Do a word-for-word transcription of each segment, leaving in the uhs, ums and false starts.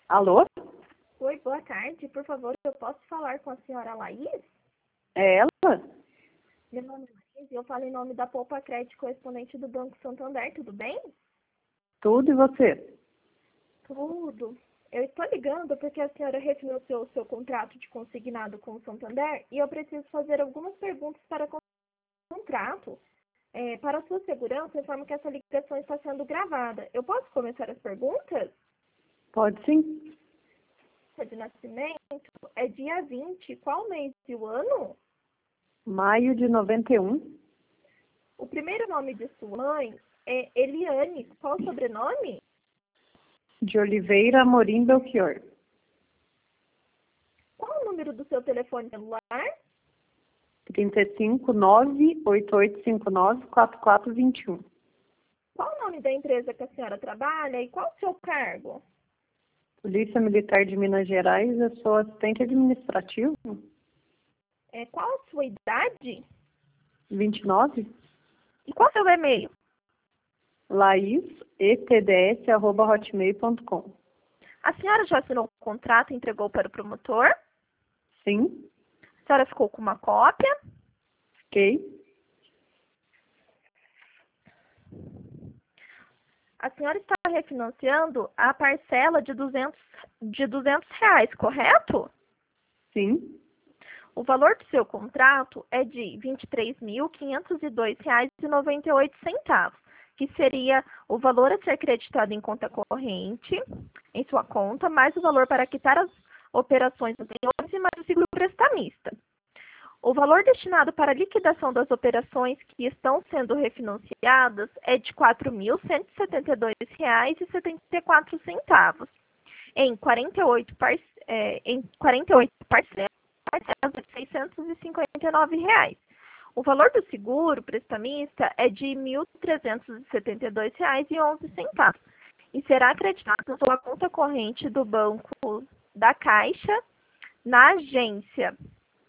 Alô? Oi, boa tarde. Por favor, eu posso falar com a senhora Laís? É ela? Meu nome é Laís e eu falo em nome da Poupa Crédito, correspondente do Banco Santander, tudo bem? Tudo e você? Tudo. Eu estou ligando porque a senhora refinanciou o seu contrato de consignado com o Santander e eu preciso fazer algumas perguntas para o contrato. É, para a sua segurança, eu informo que essa ligação está sendo gravada. Eu posso começar as perguntas? Pode sim. Data de nascimento é dia vinte. Qual mês e o ano? Maio de noventa e um. O primeiro nome de sua mãe é Eliane. Qual o sobrenome? De Oliveira Amorim Belchior. Qual o número do seu telefone celular? trinta e cinco, nove oito oito cinco nove, quatro quatro dois um. Qual o nome da empresa que a senhora trabalha e qual o seu cargo? Polícia Militar de Minas Gerais, eu sou assistente administrativo. É, qual a sua idade? vinte e nove. E qual o seu e-mail? Laís, e t d s arroba hotmail ponto com. A senhora já assinou o contrato e entregou para o promotor? Sim, A senhora ficou com uma cópia? fiquei. A senhora está refinanciando a parcela de duzentos, de duzentos reais, correto? Sim, O valor do seu contrato é de vinte e três mil, quinhentos e dois reais e noventa e oito centavos, que seria o valor a ser creditado em conta corrente, em sua conta, mais o valor para quitar as operações anteriores e mais o seguro prestamista. O valor destinado para a liquidação das operações que estão sendo refinanciadas é de quatro mil cento e setenta e dois reais e setenta e quatro centavos, em quarenta e oito, par é, em quarenta e oito parcelas de seiscentos e cinquenta e nove reais. O valor do seguro prestamista é de mil trezentos e setenta e dois reais e onze centavos e será acreditado na sua conta corrente do Banco da Caixa na agência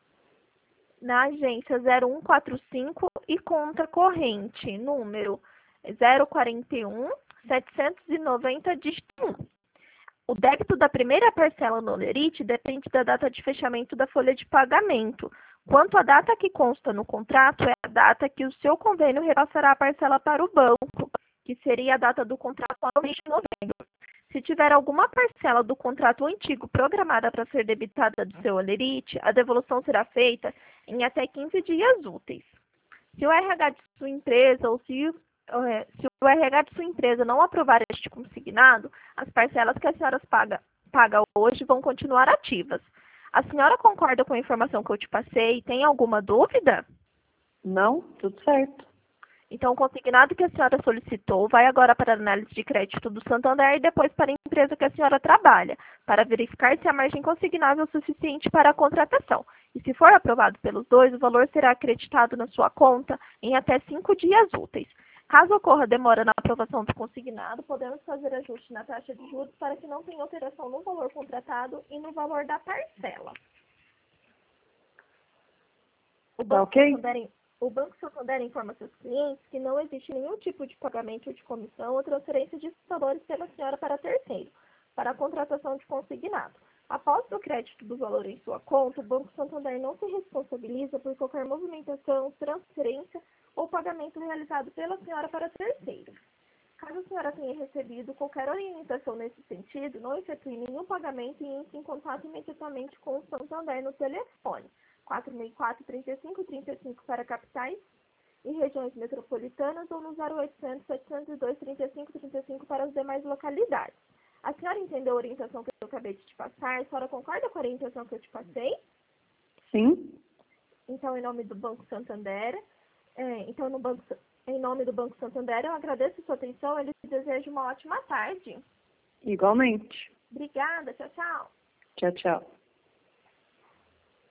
na agência zero um quatro cinco e conta corrente número zero quarenta e um, setecentos e noventa, dígito um. O débito da primeira parcela no Olerite depende da data de fechamento da folha de pagamento. Quanto à data que consta no contrato, é a data que o seu convênio repassará a parcela para o banco, que seria a data do contrato ao mês de novembro. Se tiver alguma parcela do contrato antigo programada para ser debitada do seu Olerite, a devolução será feita em até quinze dias úteis. Se o R H de sua empresa ou se Se o R H de sua empresa não aprovar este consignado, as parcelas que a senhora paga, paga hoje vão continuar ativas. A senhora concorda com a informação que eu te passei? Tem alguma dúvida? não, tudo certo. Então, o consignado que a senhora solicitou vai agora para a análise de crédito do Santander e depois para a empresa que a senhora trabalha, para verificar se a margem consignável é suficiente para a contratação. E se for aprovado pelos dois, o valor será acreditado na sua conta em até cinco dias úteis. Caso ocorra demora na aprovação do consignado, podemos fazer ajuste na taxa de juros para que não tenha alteração no valor contratado e no valor da parcela. O Tá Banco ok? Santander, o Banco Santander informa seus clientes que não existe nenhum tipo de pagamento de comissão ou transferência de valores pela senhora para terceiro, para a contratação de consignado. Após o crédito do valor em sua conta, o Banco Santander não se responsabiliza por qualquer movimentação, transferência ou pagamento realizado pela senhora para terceiro. Caso a senhora tenha recebido qualquer orientação nesse sentido, não efetue nenhum pagamento e entre em contato imediatamente com o Santander no telefone quatro seis quatro, três cinco, três cinco para capitais e regiões metropolitanas ou no zero oitocentos, setecentos e dois, trinta e cinco, trinta e cinco para as demais localidades. A senhora entendeu a orientação que eu acabei de te passar? A senhora concorda com a orientação que eu te passei? Sim, Então, em nome do Banco Santander, é, então no banco, em nome do Banco Santander, eu agradeço a sua atenção e lhe desejo uma ótima tarde. igualmente. Obrigada, tchau, tchau. Tchau, tchau.